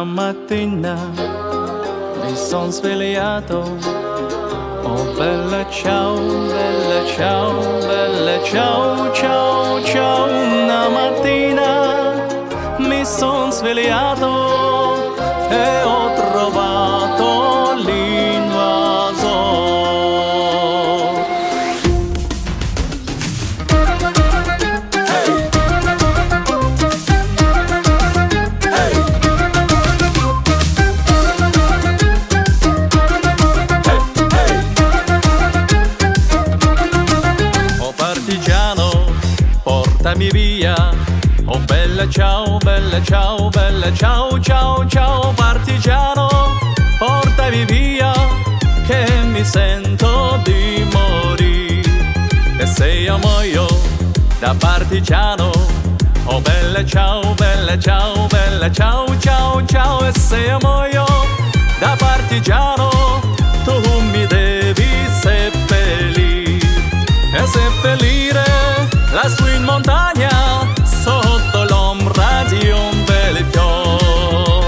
una mattina mi son svegliato. Oh bella ciao, bella ciao, bella ciao, ciao, ciao. Una mattina mi son svegliato e ho trovato l'invasor. Portami via, oh bella ciao, bella ciao, bella ciao, ciao, ciao, partigiano, portami via, che mi sento di morire. E se io muoio da partigiano, oh bella ciao, bella ciao, bella ciao, ciao, ciao, e se io muoio da partigiano, tu mi devi seppellire, e seppellire lassù in montagna, sotto l'ombra di un bel fior.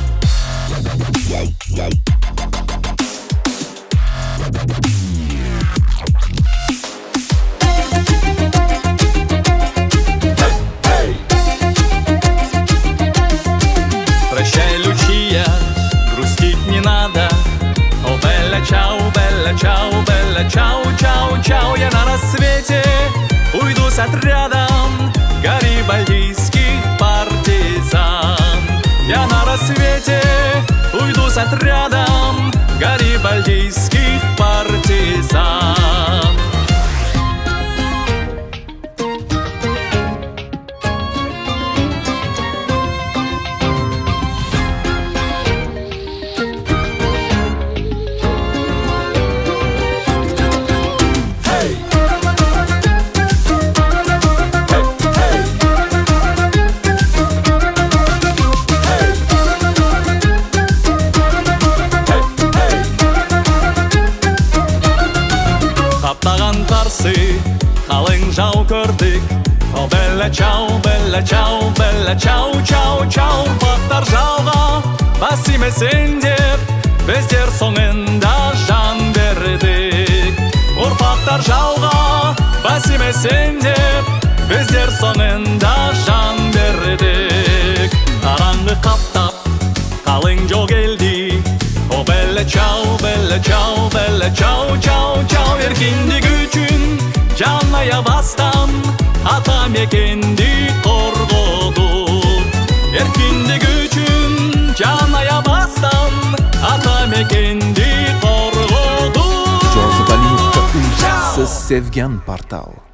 Прощай, Lucia, грустить не надо. О, bella ciao, bella ciao, bella ciao, ciao, ciao. Я на рассвете уйду с отрядом гарибальдийских партизан. Я на рассвете уйду с отрядом гарибальдийских партизан. Қалың жау көрдік. О bella ciao, bella ciao, bella ciao, ciao, ciao. Ұрпақтар жауға бас тимесін деп, біздер соңында жан бердік. Ұрпақтар жауға бас тимесін деп, біздер соңында жан бердік. Қараңғы қаптап, қалың жол келді. О bella ciao, bella ciao, bella ciao, ciao, ciao. Еркіндік үшін жан аябастан ата мекенді қорғадық. Еркіндік үшін жан аябастан ата мекенді қорғадық. Jozubalinivka.uz Siz sevgan portal.